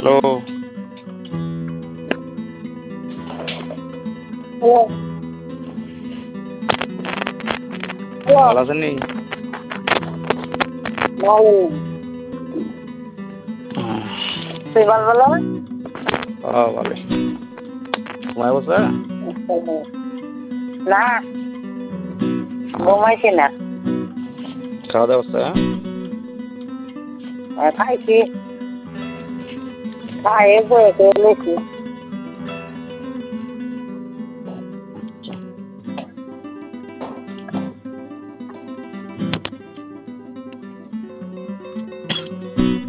Hello. Hello, hello, ভালো আছেন নি? ভালো। তুই ভালো না? ভালোই। ঘুমায় বসে? না, ঘুমাইছি না। খাওয়া দাওয়া হচ্ছে? খাইছি, খাইয়ে বসে রয়েছি।